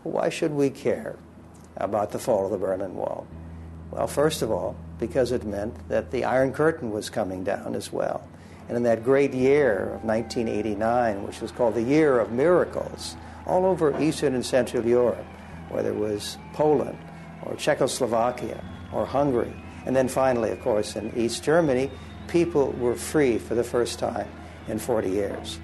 why should we care about the fall of the Berlin Wall? Well, first of all, because it meant that the Iron Curtain was coming down as well. And in that great year of 1989, which was called the Year of Miracles, all over Eastern and Central Europe, whether it was Poland or Czechoslovakia or Hungary, and then finally, of course, in East Germany, people were free for the first time in 40 years.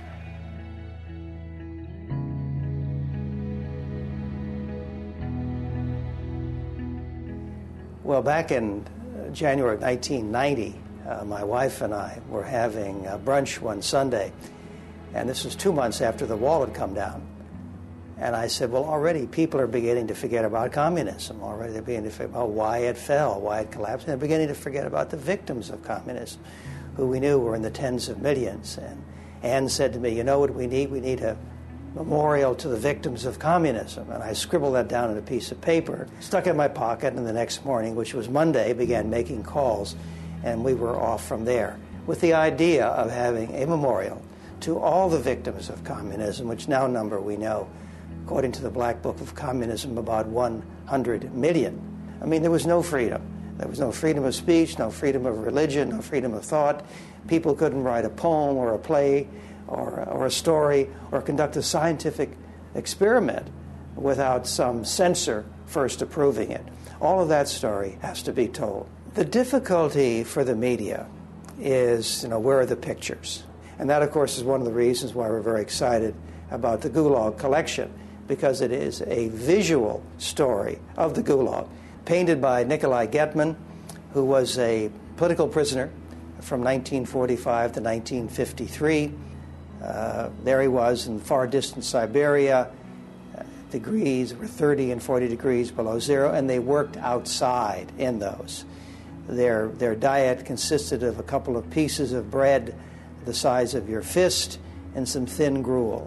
Well, back in January of 1990, my wife and I were having brunch one Sunday, and this was 2 months after the wall had come down. And I said, well, already people are beginning to forget about communism. Already they're beginning to forget about why it fell, why it collapsed. And they're beginning to forget about the victims of communism, who we knew were in the tens of millions. And Anne said to me, you know what we need? We need a memorial to the victims of communism. And I scribbled that down on a piece of paper, stuck it in my pocket, and the next morning, which was Monday, began making calls. And we were off from there with the idea of having a memorial to all the victims of communism, which now number, we know, according to the Black Book of Communism, about 100 million. I mean, there was no freedom. There was no freedom of speech, no freedom of religion, no freedom of thought. People couldn't write a poem or a play or a story or conduct a scientific experiment without some censor first approving it. All of that story has to be told. The difficulty for the media is, where are the pictures? And that, of course, is one of the reasons why we're very excited about the Gulag collection, because it is a visual story of the Gulag, painted by Nikolai Getman, who was a political prisoner from 1945 to 1953. There he was in far distant Siberia. Degrees were 30 and 40 degrees below zero, and they worked outside in those. Their diet consisted of a couple of pieces of bread the size of your fist and some thin gruel.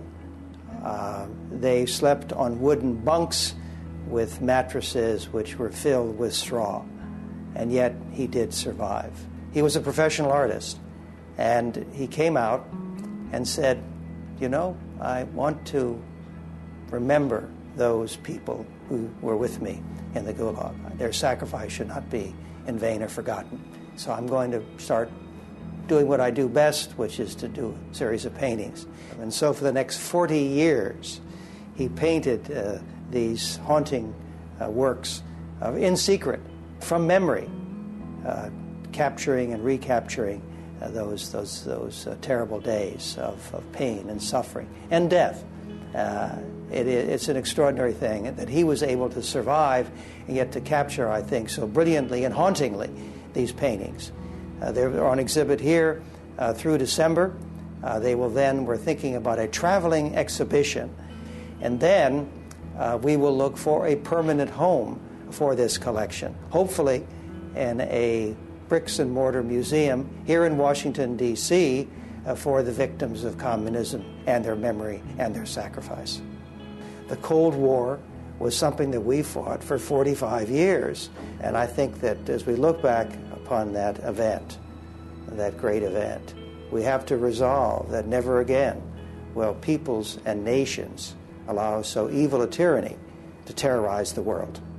They slept on wooden bunks with mattresses which were filled with straw, and yet he did survive. He was a professional artist, and he came out and said, I want to remember those people who were with me in the Gulag. Their sacrifice should not be in vain or forgotten. So I'm going to start doing what I do best, which is to do a series of paintings. And so for the next 40 years, he painted these haunting works in secret, from memory, capturing and recapturing those terrible days of pain and suffering and death. It's an extraordinary thing that he was able to survive and yet to capture, I think, so brilliantly and hauntingly these paintings. They're on exhibit here through December. We're thinking about a traveling exhibition. And then we will look for a permanent home for this collection, hopefully in a bricks and mortar museum here in Washington, D.C., for the victims of communism and their memory and their sacrifice. The Cold War was something that we fought for 45 years. And I think that as we look back upon that event, that great event, we have to resolve that never again will peoples and nations allow so evil a tyranny to terrorize the world.